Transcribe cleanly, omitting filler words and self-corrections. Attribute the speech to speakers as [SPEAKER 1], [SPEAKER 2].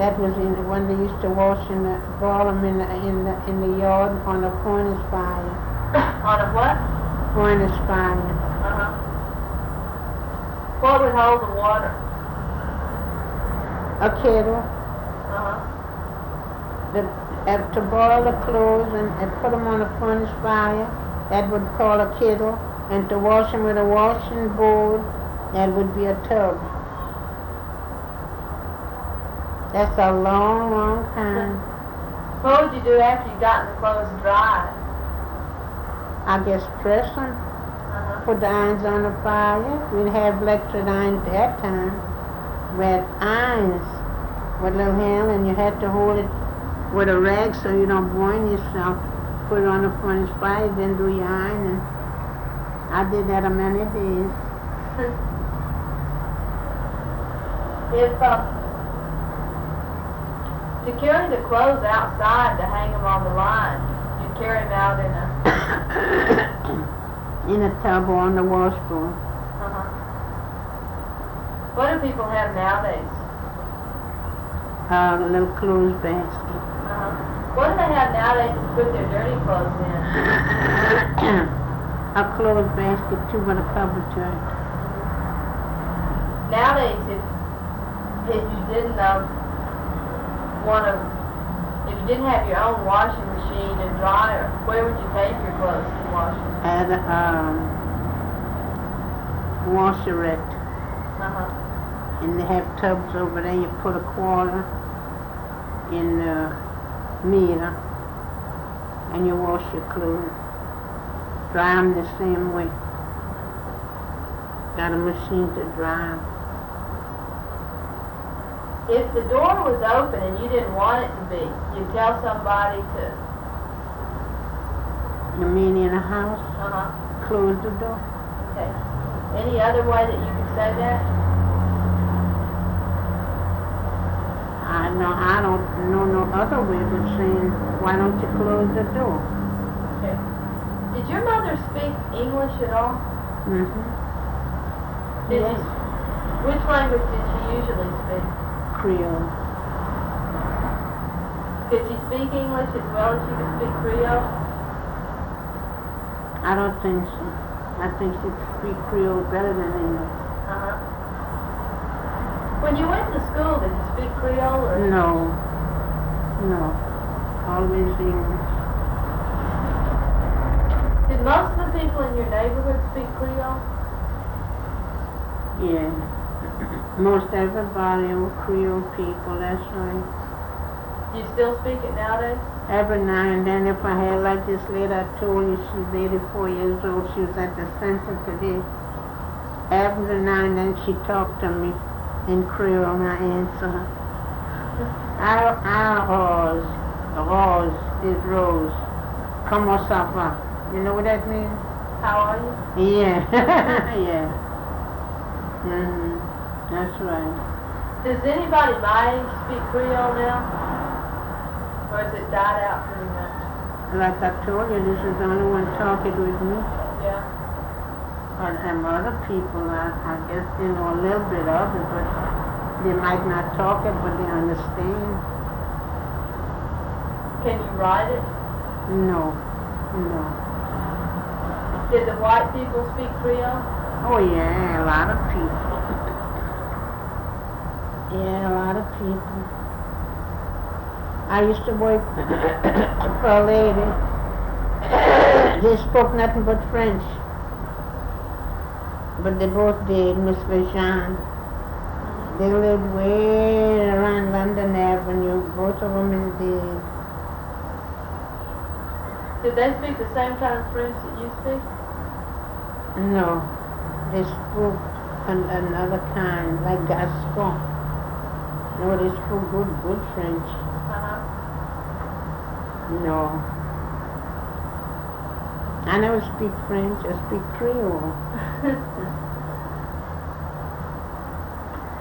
[SPEAKER 1] That was when they used to wash in the boil them in the yard on a furnace fire.
[SPEAKER 2] On a what?
[SPEAKER 1] Furnace fire.
[SPEAKER 2] Uh-huh. What would hold the water?
[SPEAKER 1] A kettle.
[SPEAKER 2] Uh-huh.
[SPEAKER 1] To boil the clothes and put them on a furnace fire, that would call a kettle. And to wash them with a washing board, that would be a tub. That's a long, long time.
[SPEAKER 2] What would you do after you got the clothes dry?
[SPEAKER 1] I guess press them,
[SPEAKER 2] Uh-huh.
[SPEAKER 1] put the irons on the fire. We didn't have electric irons at that time. We had irons with a little handle, and you had to hold it with a rag so you don't burn yourself. Put it on the furnace fire, then do your ironing. I did that a many days.
[SPEAKER 2] If to carry the clothes outside to hang them on the line, you carry them out in a
[SPEAKER 1] In a tub or on the washboard.
[SPEAKER 2] Uh-huh. What do people have nowadays?
[SPEAKER 1] A little clothes basket.
[SPEAKER 2] Uh-huh. What do they have nowadays to put their dirty clothes in?
[SPEAKER 1] A clothes basket too, but a cover to it.
[SPEAKER 2] Nowadays, if you didn't if you didn't have your own washing machine and dryer, where would you take your clothes to wash them?
[SPEAKER 1] At a washerette.
[SPEAKER 2] Uh-huh.
[SPEAKER 1] And they have tubs over there. You put a quarter in the meter and you wash your clothes. Dry them the same way. Got a machine to dry them.
[SPEAKER 2] If the door was open and you didn't want it to be, you'd tell somebody to...
[SPEAKER 1] You mean in a house?
[SPEAKER 2] Uh-huh.
[SPEAKER 1] Close the door.
[SPEAKER 2] Okay. Any other way that you could say that?
[SPEAKER 1] I don't know no other way but saying, why don't you close the door?
[SPEAKER 2] Okay. Did your mother speak English at all?
[SPEAKER 1] Mm-hmm.
[SPEAKER 2] Yes. Which language did she usually speak?
[SPEAKER 1] Creole.
[SPEAKER 2] Could she speak English as well as she could speak Creole?
[SPEAKER 1] I don't think so. I think she speak Creole better than English.
[SPEAKER 2] Uh-huh. When you went to school, did you speak Creole or?
[SPEAKER 1] No. Always English.
[SPEAKER 2] Did most of the people in your neighborhood speak Creole?
[SPEAKER 1] Yeah. Most everybody were Creole people, that's right.
[SPEAKER 2] Do you still speak it nowadays?
[SPEAKER 1] Every now and then, if I had, like this lady I told you, she's 84 years old, she was at the center today. Every now and then she talked to me in Creole and I answer her. Rose is Rose. Comment ça va? You know what that means?
[SPEAKER 2] How are you?
[SPEAKER 1] Yeah. Yeah. Mm-hmm. That's right.
[SPEAKER 2] Does anybody my age speak Creole now? Or has it died out pretty much?
[SPEAKER 1] Like I told you, this is the only one talking with me.
[SPEAKER 2] Yeah.
[SPEAKER 1] But other people, I guess they know a little bit of it, but they might not talk it, but they understand.
[SPEAKER 2] Can you write it?
[SPEAKER 1] No.
[SPEAKER 2] Did the white people speak Creole?
[SPEAKER 1] Oh yeah, a lot of people. Yeah, a lot of people. I used to work for a lady. They spoke nothing but French. But they both did, Miss Lejean. They lived way around London Avenue. Both of them is dead.
[SPEAKER 2] Did they speak the same kind of French that you speak?
[SPEAKER 1] No, they spoke another kind, like Gascon. No, they spoke good French.
[SPEAKER 2] Uh-huh.
[SPEAKER 1] No. I never speak French, I speak Creole.